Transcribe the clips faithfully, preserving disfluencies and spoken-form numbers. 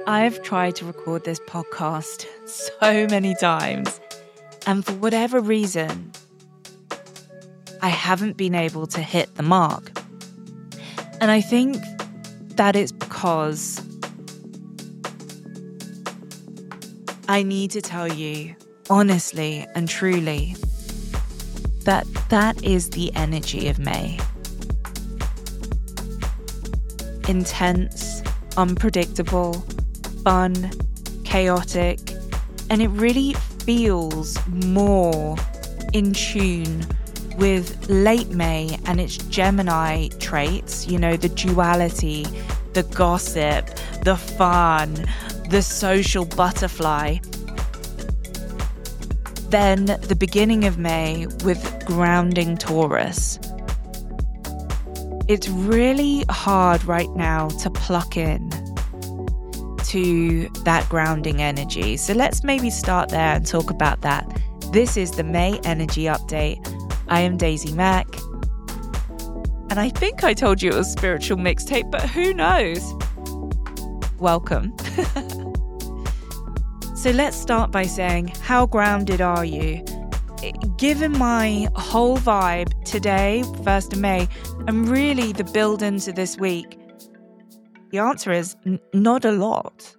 I've tried to record this podcast so many times, and for whatever reason, I haven't been able to hit the mark. And I think that it's because I need to tell you honestly and truly that that is the energy of May. Intense, unpredictable, fun, chaotic, and it really feels more in tune with late May and its Gemini traits, you know, the duality, the gossip, the fun, the social butterfly. Then the beginning of May with grounding Taurus. It's really hard right now to pluck in to that grounding energy. So let's maybe start there and talk about that. This is the May Energy Update. I am Daisy Mack. And I think I told you it was spiritual mixtape, but who knows? Welcome. So let's start by saying, how grounded are you? Given my whole vibe today, first of May, and really the build into this week, the answer is n- not a lot.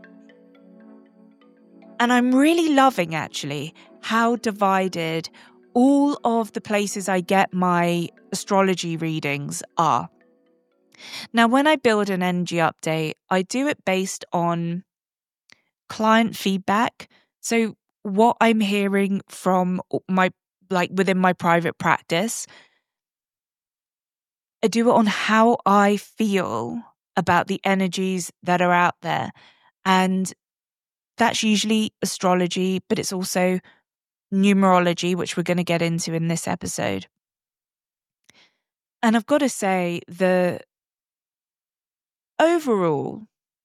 And I'm really loving, actually, how divided all of the places I get my astrology readings are. Now, when I build an energy update, I do it based on client feedback. So what I'm hearing from my, like within my private practice, I do it on how I feel about the energies that are out there. And that's usually astrology, but it's also numerology, which we're going to get into in this episode. And I've got to say, the overall,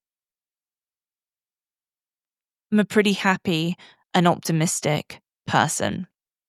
I'm a pretty happy and optimistic person.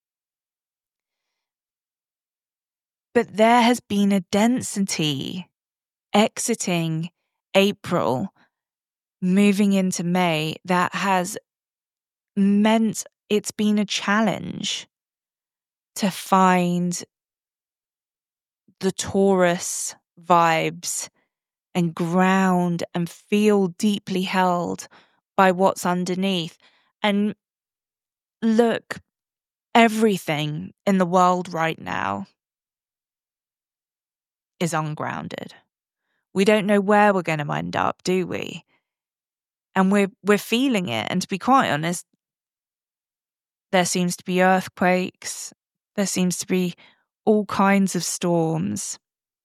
But there has been a density exiting April, moving into May, that has meant it's been a challenge to find the Taurus vibes and ground and feel deeply held by what's underneath. And look, everything in the world right now is ungrounded. We don't know where we're going to end up, do we? And we're we're feeling it. And to be quite honest, there seems to be earthquakes. There seems to be all kinds of storms.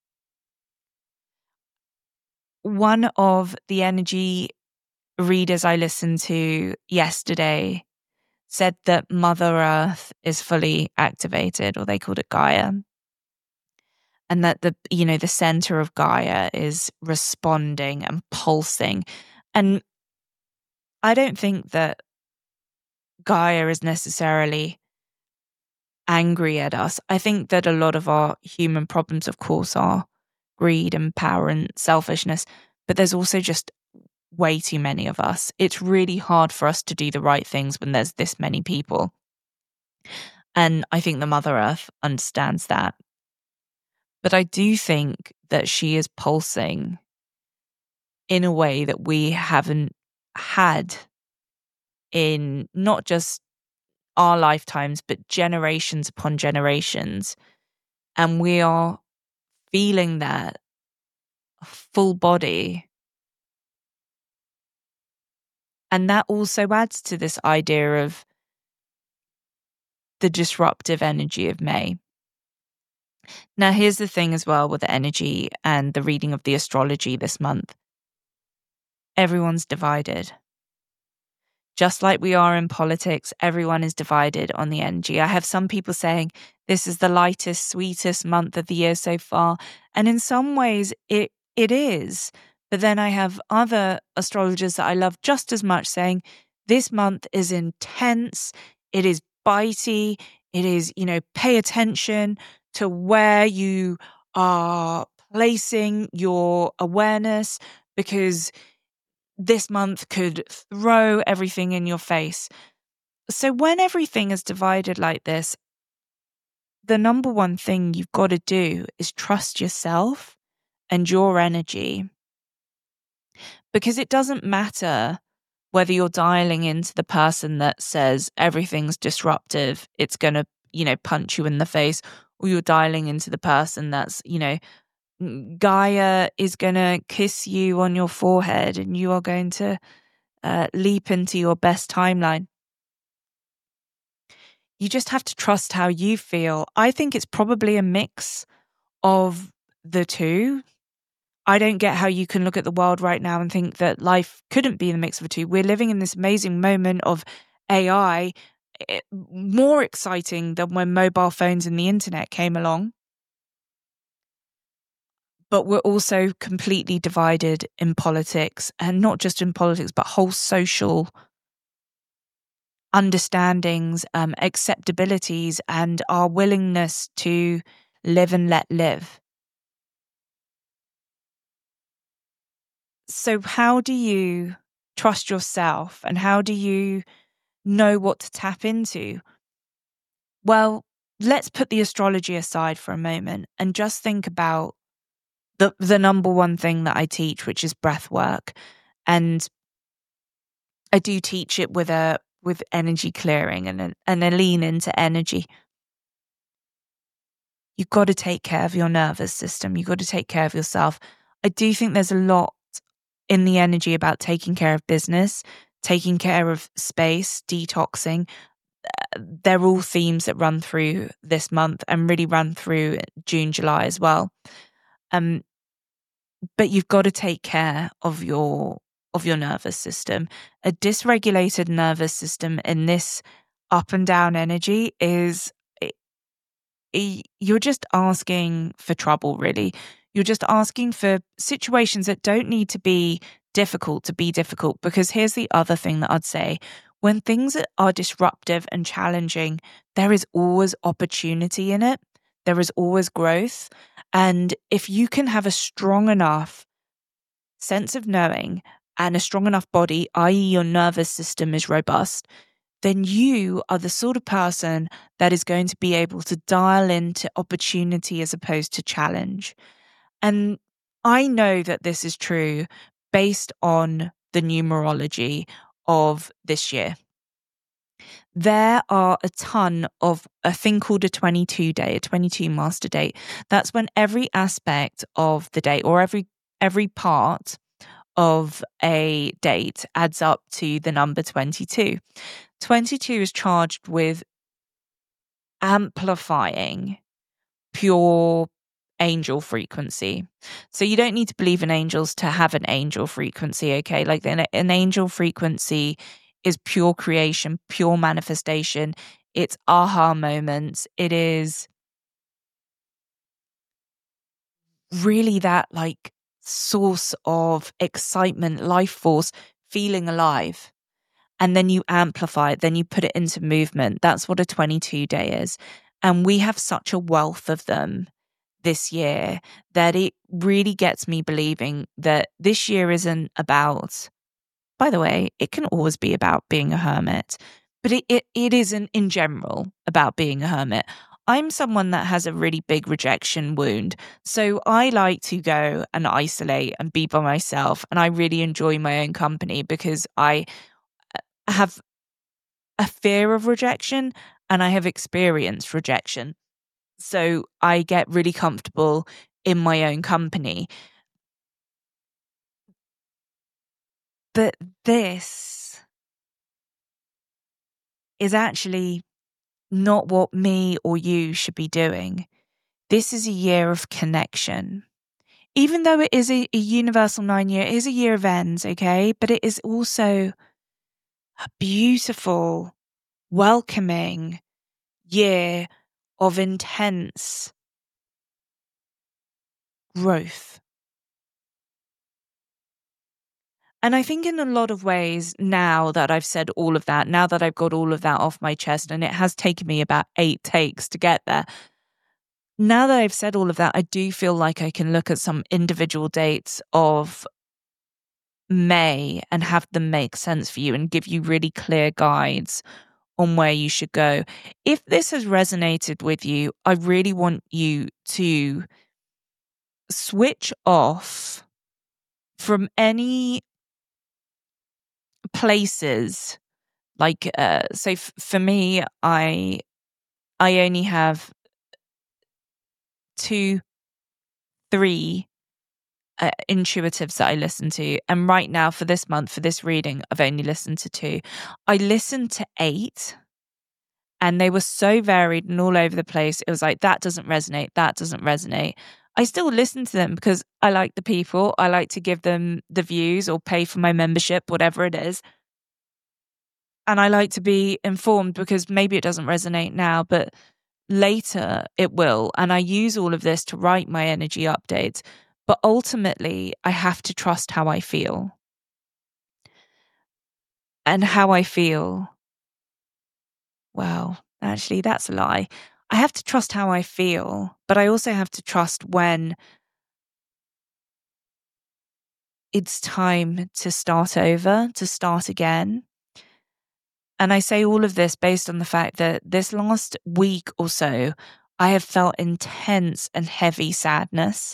One of the energy readers I listened to yesterday said that Mother Earth is fully activated, or they called it Gaia. And that the, you know, the center of Gaia is responding and pulsing. And I don't think that Gaia is necessarily angry at us. I think that a lot of our human problems, of course, are greed and power and selfishness, but there's also just way too many of us. It's really hard for us to do the right things when there's this many people. And I think the Mother Earth understands that. But I do think that she is pulsing in a way that we haven't had in not just our lifetimes, but generations upon generations. And we are feeling that full body. And that also adds to this idea of the disruptive energy of May. Now, here's the thing as well with the energy and the reading of the astrology this month. Everyone's divided. Just like we are in politics, everyone is divided on the energy. I have some people saying this is the lightest, sweetest month of the year so far. And in some ways, it it is. But then I have other astrologers that I love just as much saying this month is intense, it is bitey, it is, you know, pay attention to where you are placing your awareness, because this month could throw everything in your face. So when everything is divided like this, the number one thing you've got to do is trust yourself and your energy. Because it doesn't matter whether you're dialing into the person that says everything's disruptive, it's going to, you know, punch you in the face, or you're dialing into the person that's, you know, Gaia is going to kiss you on your forehead and you are going to uh, leap into your best timeline. You just have to trust how you feel. I think it's probably a mix of the two. I don't get how you can look at the world right now and think that life couldn't be the mix of the two. We're living in this amazing moment of A I, it, more exciting than when mobile phones and the internet came along. But we're also completely divided in politics, and not just in politics, but whole social understandings, um, acceptabilities, and our willingness to live and let live. So how do you trust yourself, and how do you know what to tap into? Well, let's put the astrology aside for a moment and just think about the the number one thing that I teach, which is breath work. And I do teach it with a with energy clearing and a, and a lean into energy. You've got to take care of your nervous system. You've got to take care of yourself. I do think there's a lot in the energy about taking care of business, taking care of space, detoxing. They're all themes that run through this month and really run through June, July as well. Um, but you've got to take care of your of your nervous system. A dysregulated nervous system in this up and down energy is, you're just asking for trouble, really. You're just asking for situations that don't need to be difficult to be difficult. Because here's the other thing that I'd say. When things are disruptive and challenging, there is always opportunity in it. There is always growth. And if you can have a strong enough sense of knowing and a strong enough body, that is your nervous system is robust, then you are the sort of person that is going to be able to dial into opportunity as opposed to challenge. And I know that this is true based on the numerology of this year. There are a ton of a thing called a twenty-two day, a twenty-two master date. That's when every aspect of the date, or every every part of a date, adds up to the number twenty-two. twenty-two is charged with amplifying pure angel frequency. So you don't need to believe in angels to have an angel frequency, okay? Like an, an angel frequency is pure creation, pure manifestation. It's aha moments. It is really that like source of excitement, life force, feeling alive. And then you amplify it, then you put it into movement. That's what a twenty-two day is. And we have such a wealth of them this year that it really gets me believing that this year isn't about, by the way, it can always be about being a hermit, but it, it, it isn't in general about being a hermit. I'm someone that has a really big rejection wound. So I like to go and isolate and be by myself. And I really enjoy my own company because I have a fear of rejection and I have experienced rejection. So I get really comfortable in my own company. But this is actually not what me or you should be doing. This is a year of connection. Even though it is a, a universal nine year, it is a year of ends, okay? But it is also a beautiful, welcoming year of intense growth. And I think in a lot of ways, now that I've said all of that, now that I've got all of that off my chest, and it has taken me about eight takes to get there, now that I've said all of that, I do feel like I can look at some individual dates of May and have them make sense for you and give you really clear guides on where you should go. If this has resonated with you, I really want you to switch off from any places. Like, uh, so f- for me, I I only have two, three uh, intuitives that I listen to, and right now for this month, for this reading, I've only listened to two. I listened to eight, and they were so varied and all over the place. It was like, that doesn't resonate, that doesn't resonate. I still listen to them because I like the people. I like to give them the views or pay for my membership, whatever it is. And I like to be informed because maybe it doesn't resonate now, but later it will. And I use all of this to write my energy updates. But ultimately, I have to trust how I feel. And how I feel, well, actually, that's a lie. I have to trust how I feel, but I also have to trust when it's time to start over, to start again. And I say all of this based on the fact that this last week or so, I have felt intense and heavy sadness.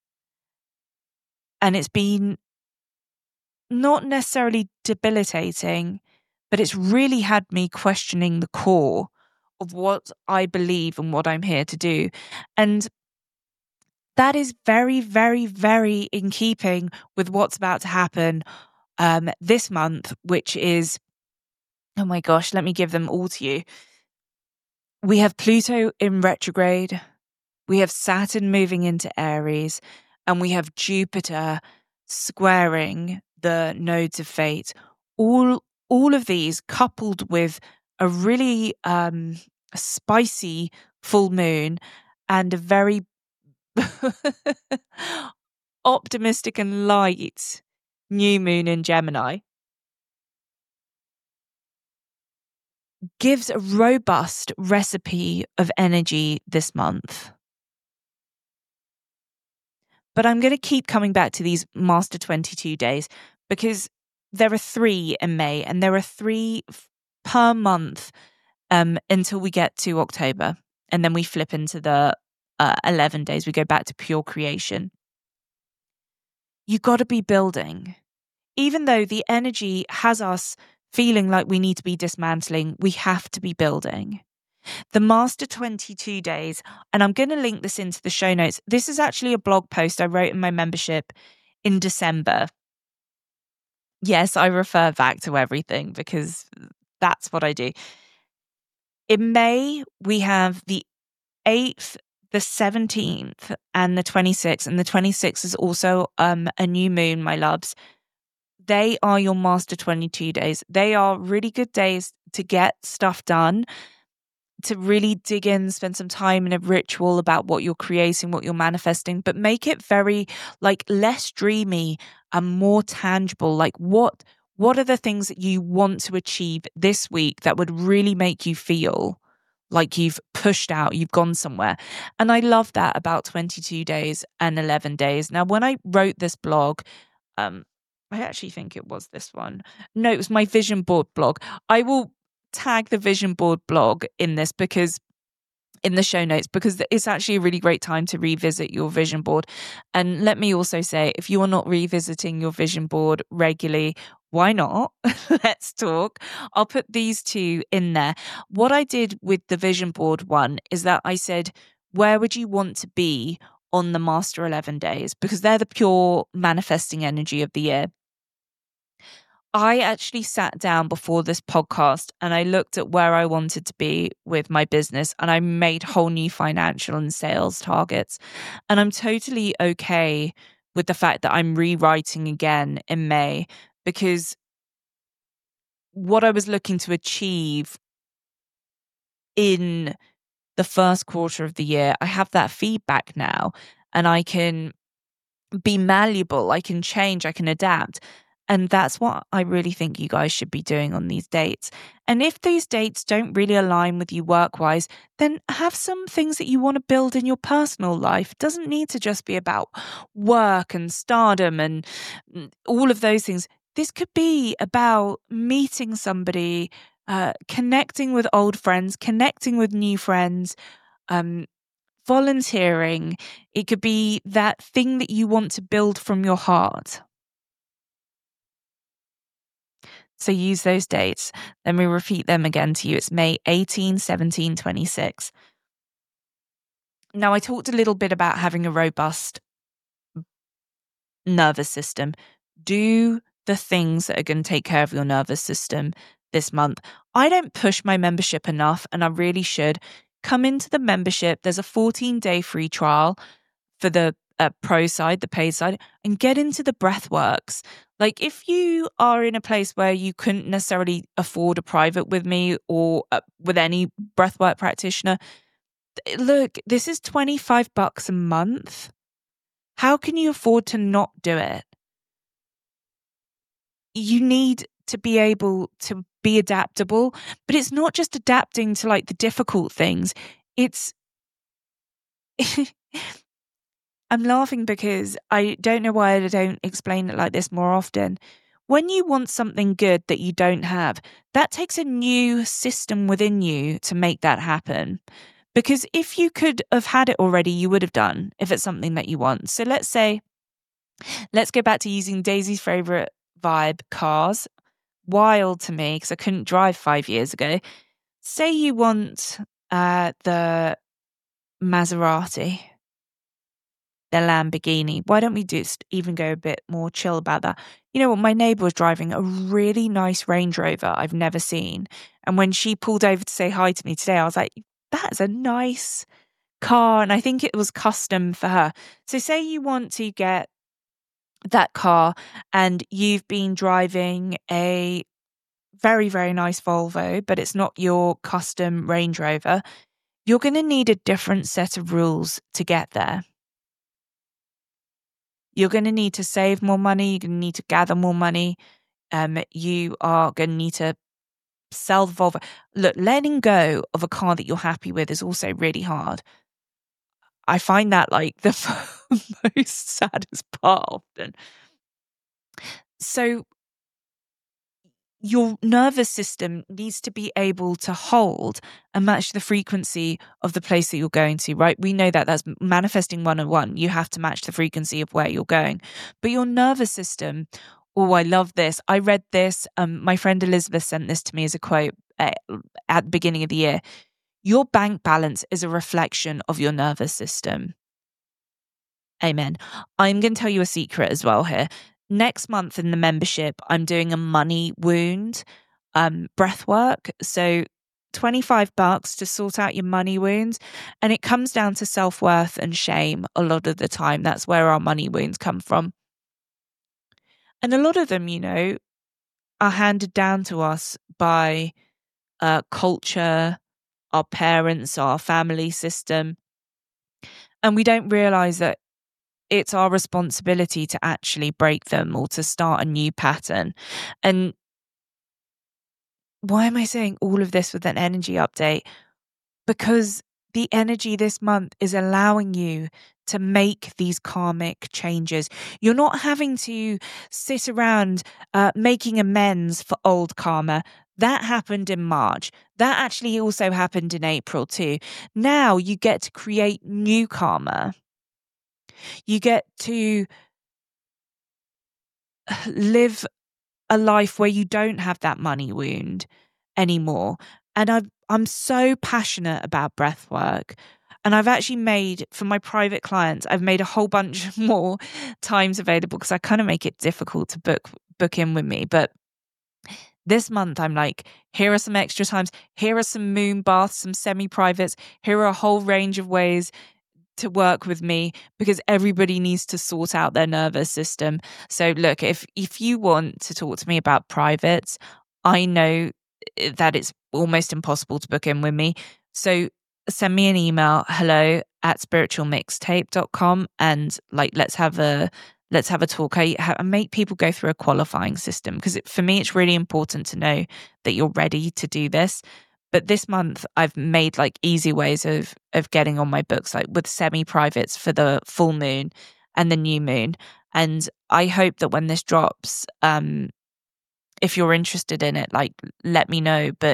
And it's been not necessarily debilitating, but it's really had me questioning the core of what I believe and what I'm here to do. And that is very, very, very in keeping with what's about to happen um, this month, which is, oh my gosh, let me give them all to you. We have Pluto in retrograde, we have Saturn moving into Aries, and we have Jupiter squaring the nodes of fate. All, all of these coupled with a really um, spicy full moon and a very optimistic and light new moon in Gemini gives a robust recipe of energy this month. But I'm going to keep coming back to these Master twenty-two days because there are three in May and there are three per month um, until we get to October. And then we flip into the uh, eleven days. We go back to pure creation. You got to be building. Even though the energy has us feeling like we need to be dismantling, we have to be building. The Master twenty-two days, and I'm going to link this into the show notes. This is actually a blog post I wrote in my membership in December. Yes, I refer back to everything because that's what I do. In May, we have the eighth, the seventeenth, and the twenty-sixth. And the twenty-sixth is also um, a new moon, my loves. They are your Master twenty-two days. They are really good days to get stuff done, to really dig in, spend some time in a ritual about what you're creating, what you're manifesting, but make it very like less dreamy and more tangible. Like what, what are the things that you want to achieve this week that would really make you feel like you've pushed out, you've gone somewhere. And I love that about twenty-two days and eleven days. Now, when I wrote this blog, um, I actually think it was this one. No, it was my vision board blog. I will tag the vision board blog in this because in the show notes, because it's actually a really great time to revisit your vision board. And let me also say, if you are not revisiting your vision board regularly, why not? Let's talk. I'll put these two in there. What I did with the vision board one is that I said, where would you want to be on the Master eleven days? Because they're the pure manifesting energy of the year. I actually sat down before this podcast and I looked at where I wanted to be with my business and I made whole new financial and sales targets. And I'm totally okay with the fact that I'm rewriting again in May because what I was looking to achieve in the first quarter of the year, I have that feedback now and I can be malleable, I can change, I can adapt. And that's what I really think you guys should be doing on these dates. And if these dates don't really align with you work-wise, then have some things that you want to build in your personal life. It doesn't need to just be about work and stardom and all of those things. This could be about meeting somebody, uh, connecting with old friends, connecting with new friends, um, volunteering. It could be that thing that you want to build from your heart. So use those dates. Let me repeat them again to you. It's May eighteenth, seventeenth, twenty-sixth. Now, I talked a little bit about having a robust nervous system. Do the things that are going to take care of your nervous system this month. I don't push my membership enough, and I really should. Come into the membership. There's a fourteen-day free trial for the uh, pro side, the paid side, and get into the breathworks. Like, if you are in a place where you couldn't necessarily afford a private with me or uh, with any breathwork practitioner, look, this is twenty-five bucks a month. How can you afford to not do it? You need to be able to be adaptable, but it's not just adapting to like the difficult things. It's I'm laughing because I don't know why I don't explain it like this more often. When you want something good that you don't have, that takes a new system within you to make that happen. Because if you could have had it already, you would have done if it's something that you want. So let's say, let's go back to using Daisy's favorite vibe, cars. Wild to me because I couldn't drive five years ago. Say you want uh, the Maserati, the Lamborghini. Why don't we just even go a bit more chill about that? You know what? My neighbour was driving a really nice Range Rover I've never seen. And when she pulled over to say hi to me today, I was like, that's a nice car. And I think it was custom for her. So say you want to get that car and you've been driving a very, very nice Volvo, but it's not your custom Range Rover. You're going to need a different set of rules to get there. You're going to need to save more money. You're going to need to gather more money. Um, you are going to need to sell the Volvo. Look, letting go of a car that you're happy with is also really hard. I find that like the most saddest part often. So your nervous system needs to be able to hold and match the frequency of the place that you're going to, right? We know that that's manifesting one oh one. You have to match the frequency of where you're going. But your nervous system, oh, I love this. I read this. Um, my friend Elizabeth sent this to me as a quote uh, at the beginning of the year. Your bank balance is a reflection of your nervous system. Amen. I'm going to tell you a secret as well here. Next month in the membership, I'm doing a money wound um, breath work. So twenty-five bucks to sort out your money wounds. And it comes down to self-worth and shame a lot of the time. That's where our money wounds come from. And a lot of them, you know, are handed down to us by uh, culture, our parents, our family system. And we don't realize that it's our responsibility to actually break them or to start a new pattern. And why am I saying all of this with an energy update? Because the energy this month is allowing you to make these karmic changes. You're not having to sit around uh, making amends for old karma. That happened in March. That actually also happened in April too. Now you get to create new karma. You get to live a life where you don't have that money wound anymore. And I've, I'm so passionate about breath work. And I've actually made, for my private clients, I've made a whole bunch more times available because I kind of make it difficult to book book in with me. But this month, I'm like, here are some extra times. Here are some moon baths, some semi-privates. Here are a whole range of ways to work with me because everybody needs to sort out their nervous system. So look, if if you want to talk to me about privates, I know that it's almost impossible to book in with me. So send me an email, hello at spiritual mixtape dot com, and like let's have a let's have a talk. I, I make people go through a qualifying system because for me, it's really important to know that you're ready to do this. But this month, I've made like easy ways of of getting on my books, like with semi-privates for the full moon and the new moon. And I hope that when this drops, um, if you're interested in it, like let me know. But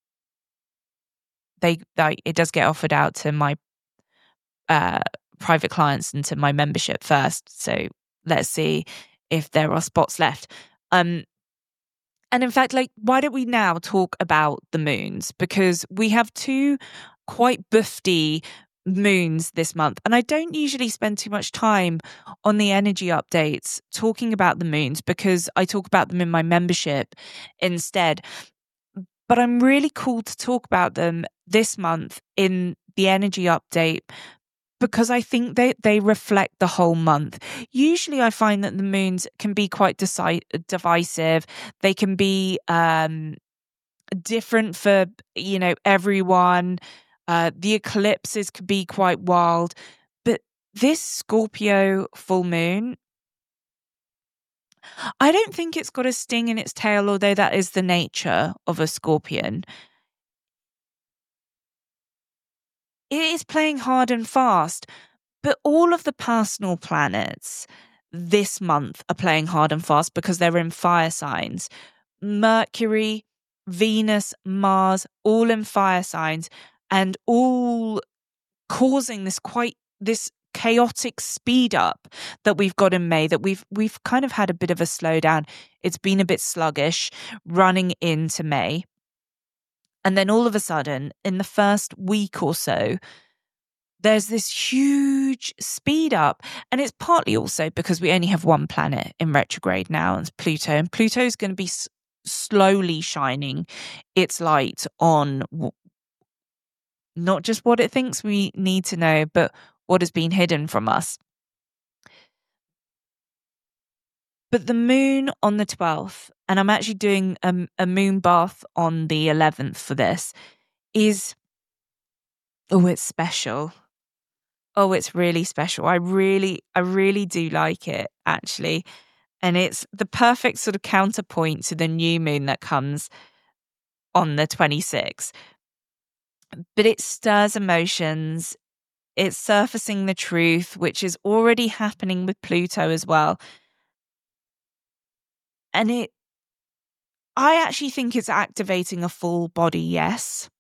they, like, it does get offered out to my uh, private clients and to my membership first. So let's see if there are spots left. Um, and in fact, like, why don't we now talk about the moons? Because we have two quite bufty moons this month. And I don't usually spend too much time on the energy updates talking about the moons because I talk about them in my membership instead. But I'm really cool to talk about them this month in the energy update because I think they, they reflect the whole month. Usually I find that the moons can be quite deci- divisive. They can be um, different for, you know, everyone. Uh, the eclipses could be quite wild. But this Scorpio full moon, I don't think it's got a sting in its tail, although that is the nature of a scorpion. It is playing hard and fast. But all of the personal planets this month are playing hard and fast because they're in fire signs. Mercury, Venus, Mars, all in fire signs and all causing this quite this chaotic speed up that we've got in May, that we've we've kind of had a bit of a slowdown. It's been a bit sluggish running into May. And then all of a sudden, in the first week or so, there's this huge speed up. And it's partly also because we only have one planet in retrograde now, and it's Pluto. And Pluto's going to be s- slowly shining its light on w- not just what it thinks we need to know, but what has been hidden from us. But the moon on the twelfth, and I'm actually doing a, a moon bath on the eleventh for this, is, oh, it's special. Oh, it's really special. I really, I really do like it, actually. And it's the perfect sort of counterpoint to the new moon that comes on the twenty-sixth. But it stirs emotions. It's surfacing the truth, which is already happening with Pluto as well. And it, I actually think it's activating a full body yes.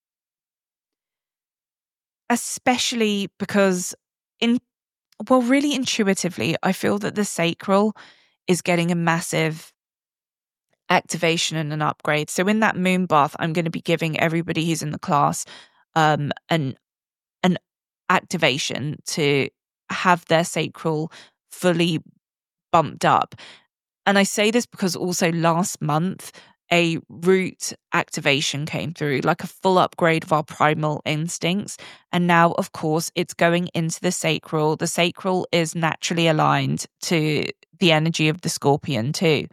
Especially because in, well, really intuitively, I feel that the sacral is getting a massive activation and an upgrade. So in that moon bath, I'm going to be giving everybody who's in the class um, an an activation to have their sacral fully bumped up. And I say this because also last month, a root activation came through, like a full upgrade of our primal instincts. And now, of course, it's going into the sacral. The sacral is naturally aligned to the energy of the scorpion too.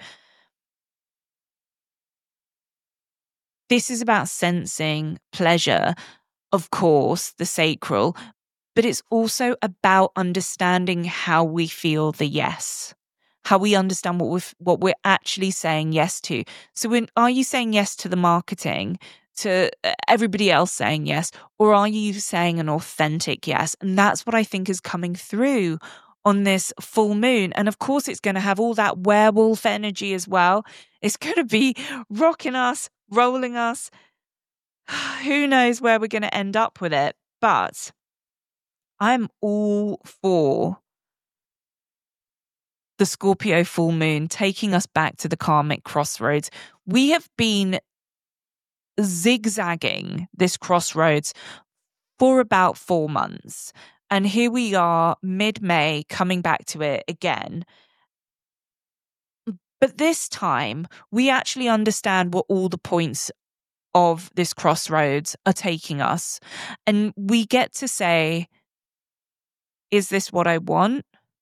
This is about sensing pleasure, of course, the sacral, but it's also about understanding how we feel the yes, how we understand what we're, what we're actually saying yes to. So when, are you saying yes to the marketing, to uh, everybody else saying yes, or are you saying an authentic yes? And that's what I think is coming through on this full moon. And of course, it's going to have all that werewolf energy as well. It's going to be rocking us, rolling us. Who knows where we're going to end up with it? But I'm all for the Scorpio full moon taking us back to the karmic crossroads. We have been zigzagging this crossroads for about four months. And here we are, mid-May, coming back to it again. But this time, we actually understand what all the points of this crossroads are taking us. And we get to say, is this what I want?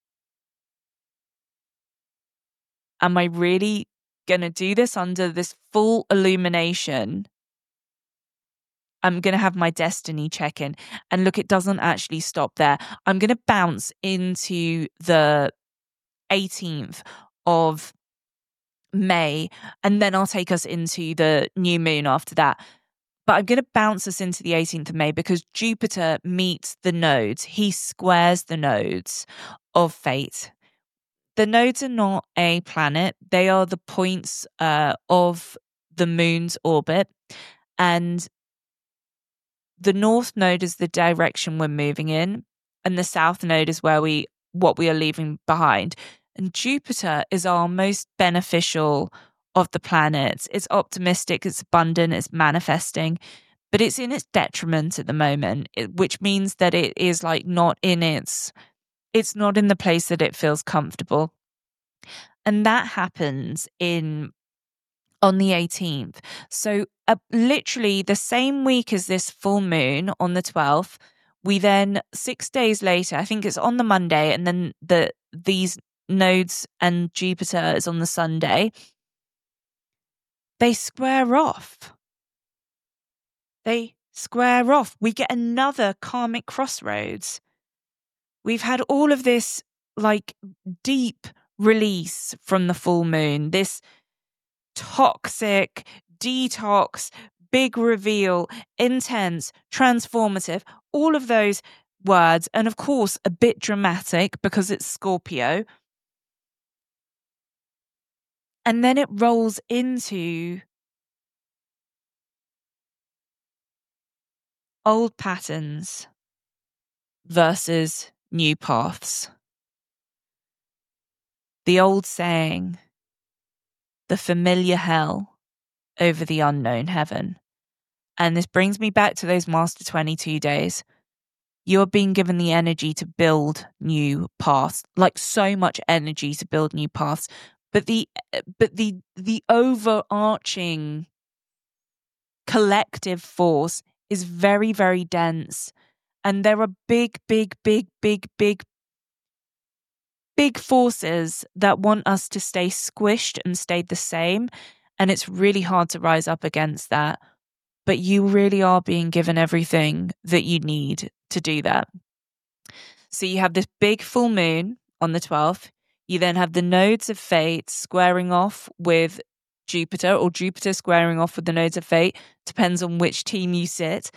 Am I really going to do this under this full illumination? I'm going to have my destiny check in. And look, it doesn't actually stop there. I'm going to bounce into the eighteenth of May, and then I'll take us into the new moon after that. But I'm going to bounce us into the eighteenth of May because Jupiter meets the nodes. He squares the nodes of fate. The nodes are not a planet. They are the points uh, of the moon's orbit. And the north node is the direction we're moving in. And the south node is where we what we are leaving behind. And Jupiter is our most beneficial of the planets. It's optimistic, it's abundant, it's manifesting, but it's in its detriment at the moment, which means that it is like not in its, it's not in the place that it feels comfortable. And that happens in on the eighteenth. So uh, literally the same week as this full moon on the twelfth, we then six days later, I think it's on the Monday, and then the these nodes and Jupiter is on the Sunday, they square off. They square off. We get another karmic crossroads. We've had all of this like deep release from the full moon, this toxic detox, big reveal, intense, transformative, all of those words. And of course, a bit dramatic because it's Scorpio. And then it rolls into old patterns versus new paths. The old saying, the familiar hell over the unknown heaven. And this brings me back to those Master twenty-two days. You're being given the energy to build new paths, like so much energy to build new paths. But the but the the overarching collective force is very, very dense. And there are big, big, big, big, big, big forces that want us to stay squished and stay the same. And it's really hard to rise up against that. But you really are being given everything that you need to do that. So you have this big full moon on the twelfth. You then have the nodes of fate squaring off with Jupiter, or Jupiter squaring off with the nodes of fate. Depends on which team you sit.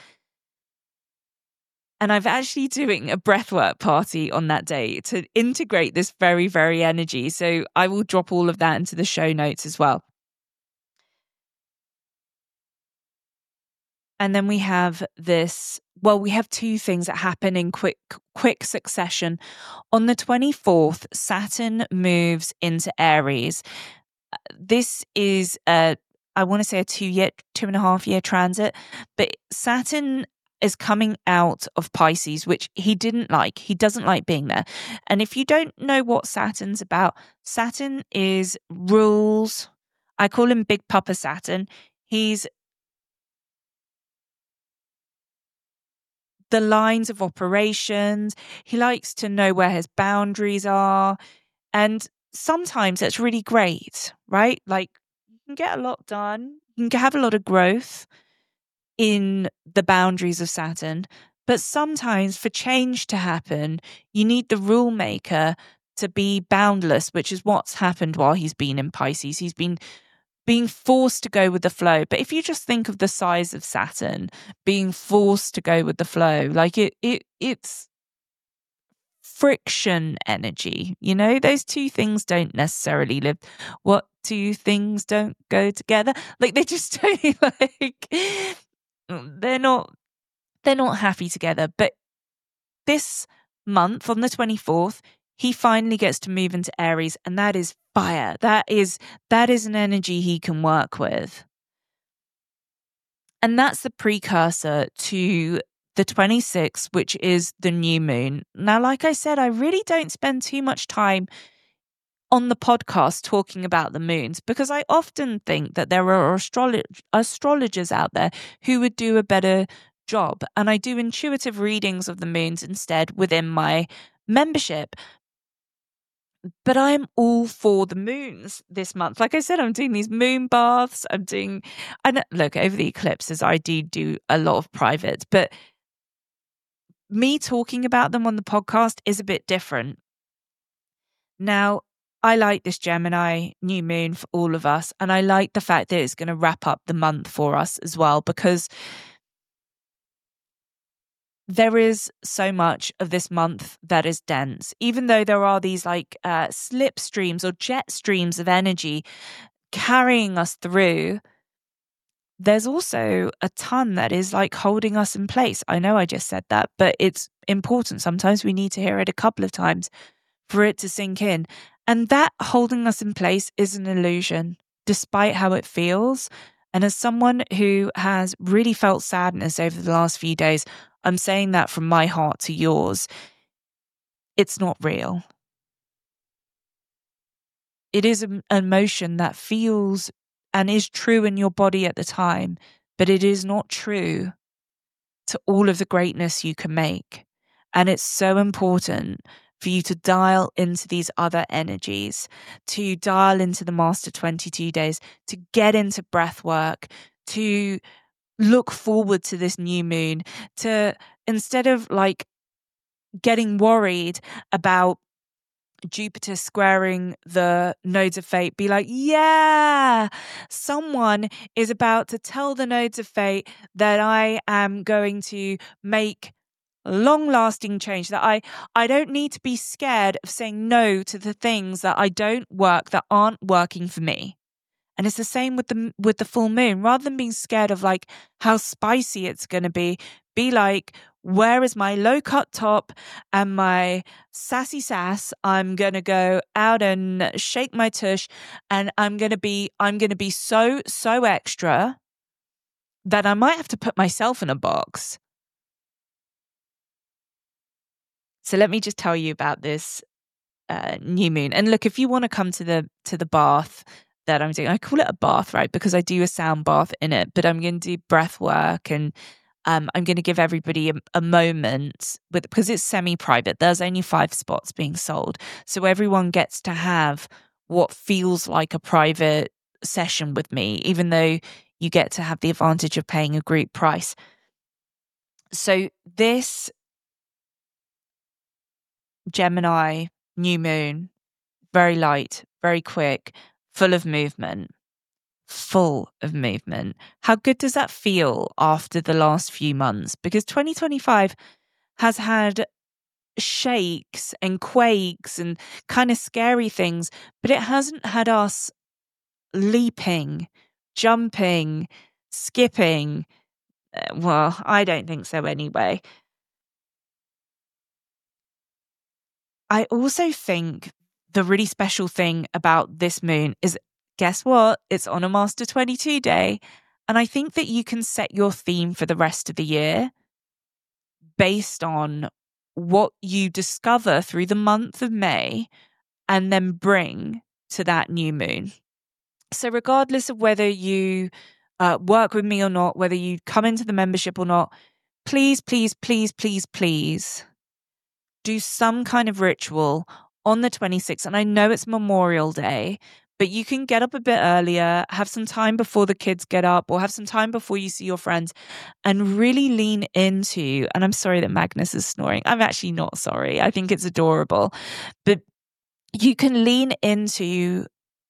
And I'm actually doing a breathwork party on that day to integrate this very, very energy. So I will drop all of that into the show notes as well. And then we have this, well, we have two things that happen in quick quick succession. On the twenty-fourth, Saturn moves into Aries. This is a, I want to say a two year, two and a half year transit, but Saturn is coming out of Pisces, which he didn't like. He doesn't like being there. And if you don't know what Saturn's about, Saturn is rules. I call him Big Papa Saturn. He's the lines of operations. He likes to know where his boundaries are. And sometimes that's really great, right? Like you can get a lot done. You can have a lot of growth in the boundaries of Saturn. But sometimes for change to happen, you need the rule maker to be boundless, which is what's happened while he's been in Pisces. He's been being forced to go with the flow. But if you just think of the size of Saturn, being forced to go with the flow, like it, it, it's friction energy. You know, those two things don't necessarily live. What two things don't go together? Like they just don't like. They're not. They're not happy together. But this month on the twenty-fourth, he finally gets to move into Aries, and that is fire. That is that is an energy he can work with. And that's the precursor to the twenty-sixth, which is the new moon. Now, like I said, I really don't spend too much time on the podcast talking about the moons because I often think that there are astrolog- astrologers out there who would do a better job. And I do intuitive readings of the moons instead within my membership. But I'm all for the moons this month. Like I said, I'm doing these moon baths. I'm doing, and look, over the eclipses, I do do a lot of private, but me talking about them on the podcast is a bit different. Now, I like this Gemini new moon for all of us. And I like the fact that it's going to wrap up the month for us as well, because there is so much of this month that is dense. Even though there are these like uh, slip streams or jet streams of energy carrying us through, there's also a ton that is like holding us in place. I know I just said that, but it's important. Sometimes we need to hear it a couple of times for it to sink in. And that holding us in place is an illusion, despite how it feels. And as someone who has really felt sadness over the last few days, I'm saying that from my heart to yours. It's not real. It is an emotion that feels and is true in your body at the time, but it is not true to all of the greatness you can make. And it's so important for you to dial into these other energies, to dial into the Master twenty-two days, to get into breath work, to look forward to this new moon, to instead of like getting worried about Jupiter squaring the nodes of fate, be like, yeah, someone is about to tell the nodes of fate that I am going to make long-lasting change, that I, I don't need to be scared of saying no to the things that I don't work, that aren't working for me. And it's the same with the with the full moon. Rather than being scared of like how spicy it's going to be, be like, where is my low-cut top and my sassy sass? I'm going to go out and shake my tush, and I'm going to be I'm going to be so so extra that I might have to put myself in a box. So let me just tell you about this uh, new moon. And look, if you want to come to the to the bath that I'm doing, I call it a bath, right? Because I do a sound bath in it, but I'm going to do breath work, and um, I'm going to give everybody a, a moment with, because it's semi-private. There's only five spots being sold, so everyone gets to have what feels like a private session with me, even though you get to have the advantage of paying a group price. So this Gemini new moon, very light, very quick, full of movement, full of movement. How good does that feel after the last few months? Because twenty twenty-five has had shakes and quakes and kind of scary things, but it hasn't had us leaping, jumping, skipping. Uh, Well, I don't think so anyway. I also think the really special thing about this moon is, guess what? It's on a Master twenty-two day. And I think that you can set your theme for the rest of the year based on what you discover through the month of May and then bring to that new moon. So regardless of whether you uh, work with me or not, whether you come into the membership or not, please, please, please, please, please do some kind of ritual on the twenty-sixth. And I know it's Memorial Day, but you can get up a bit earlier, have some time before the kids get up, or have some time before you see your friends, and really lean into, and I'm sorry that Magnus is snoring. I'm actually not sorry. I think it's adorable. But you can lean into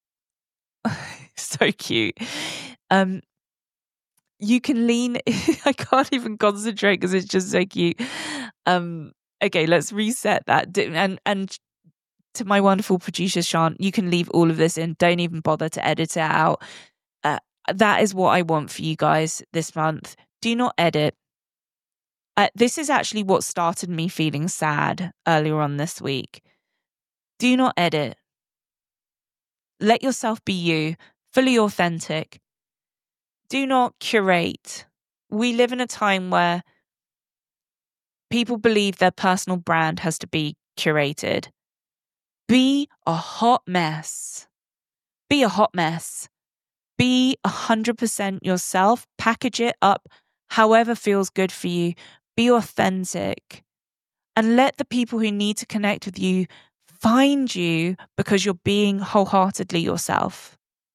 so cute. Um, you can lean I can't even concentrate because it's just so cute. Um, okay, let's reset that. And and to my wonderful producer, Sean, you can leave all of this in. Don't even bother to edit it out. Uh, that is what I want for you guys this month. Do not edit. Uh, this is actually what started me feeling sad earlier on this week. Do not edit. Let yourself be you, fully authentic. Do not curate. We live in a time where people believe their personal brand has to be curated. Be a hot mess. Be a hot mess. Be one hundred percent yourself. Package it up however feels good for you. Be authentic. And let the people who need to connect with you find you because you're being wholeheartedly yourself.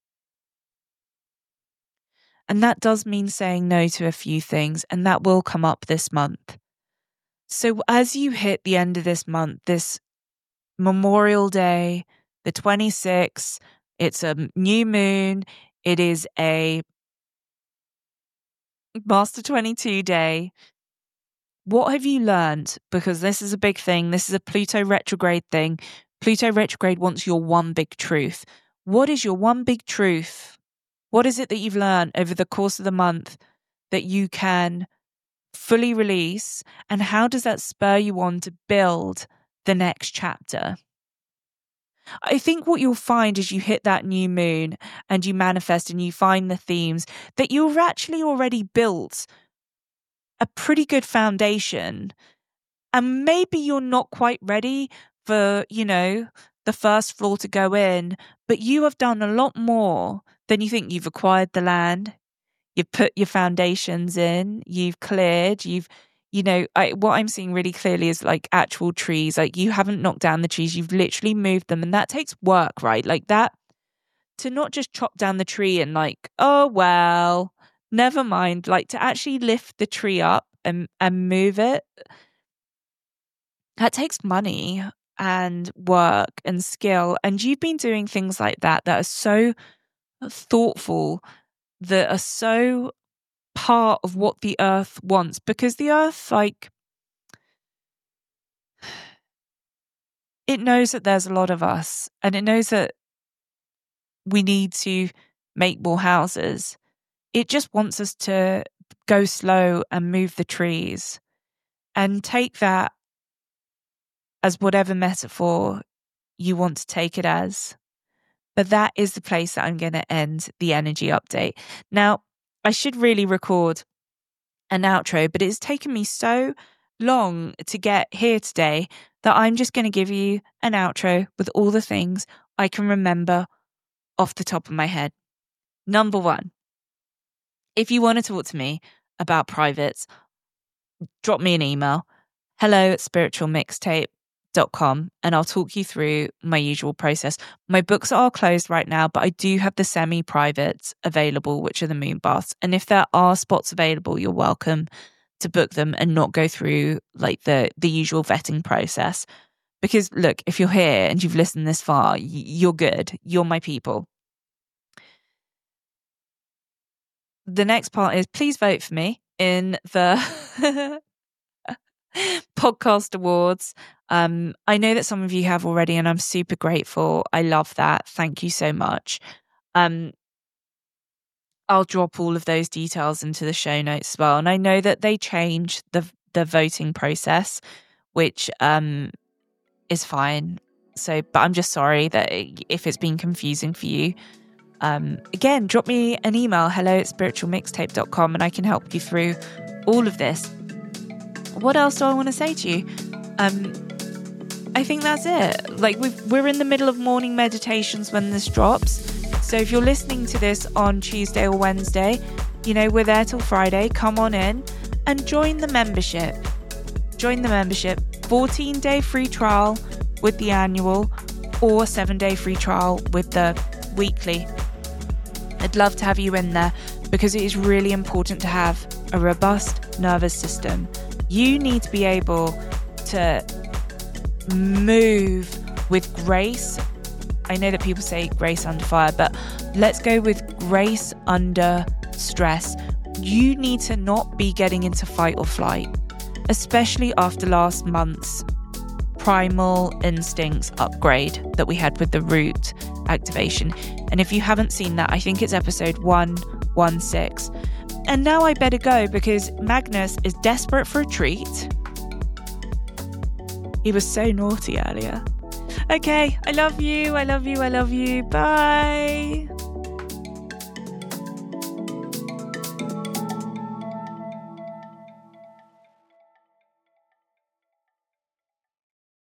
And that does mean saying no to a few things, and that will come up this month. So as you hit the end of this month, this Memorial Day, the twenty-sixth. It's a new moon. It is a Master twenty-two day. What have you learned? Because this is a big thing. This is a Pluto retrograde thing. Pluto retrograde wants your one big truth. What is your one big truth? What is it that you've learned over the course of the month that you can fully release? And how does that spur you on to build the next chapter? I think what you'll find as you hit that new moon and you manifest and you find the themes, that you've actually already built a pretty good foundation. And maybe you're not quite ready for, you know, the first floor to go in, but you have done a lot more than you think. You've acquired the land, you've put your foundations in, you've cleared, you've, you know, I, what I'm seeing really clearly is like actual trees. Like you haven't knocked down the trees, you've literally moved them. And that takes work, right? Like that, to not just chop down the tree and like, oh, well, never mind. Like to actually lift the tree up and, and move it, that takes money and work and skill. And you've been doing things like that that are so thoughtful, that are so part of what the earth wants. Because the earth, like, it knows that there's a lot of us, and it knows that we need to make more houses. It just wants us to go slow and move the trees and take that as whatever metaphor you want to take it as. But that is the place that I'm going to end the energy update. Now, I should really record an outro, but it's taken me so long to get here today that I'm just going to give you an outro with all the things I can remember off the top of my head. Number one, if you want to talk to me about privates, drop me an email, hello at spiritual mixtape dot com, and I'll talk you through my usual process. My books are closed right now, but I do have the semi-privates available, which are the moon baths. And if there are spots available, you're welcome to book them and not go through like the, the usual vetting process. Because look, if you're here and you've listened this far, you're good. You're my people. The next part is please vote for me in the podcast awards. Um, I know that some of you have already, and I'm super grateful. I love that. Thank you so much. Um, I'll drop all of those details into the show notes as well. And I know that they change the the voting process, which um is fine. So, but I'm just sorry that if it's been confusing for you. Um, again, drop me an email, hello at spiritual mixtape dot com, and I can help you through all of this. What else do I want to say to you? Um, I think that's it. Like we've, we're in the middle of morning meditations when this drops. So if you're listening to this on Tuesday or Wednesday, you know, we're there till Friday. Come on in and join the membership. Join the membership. fourteen day free trial with the annual, or seven day free trial with the weekly. I'd love to have you in there because it is really important to have a robust nervous system. You need to be able to move with grace. I know that people say grace under fire, but let's go with grace under stress. You need to not be getting into fight or flight, especially after last month's primal instincts upgrade that we had with the root activation. And if you haven't seen that, I think it's episode one sixteen. And now I better go because Magnus is desperate for a treat. He was so naughty earlier. Okay, I love you, I love you, I love you. Bye.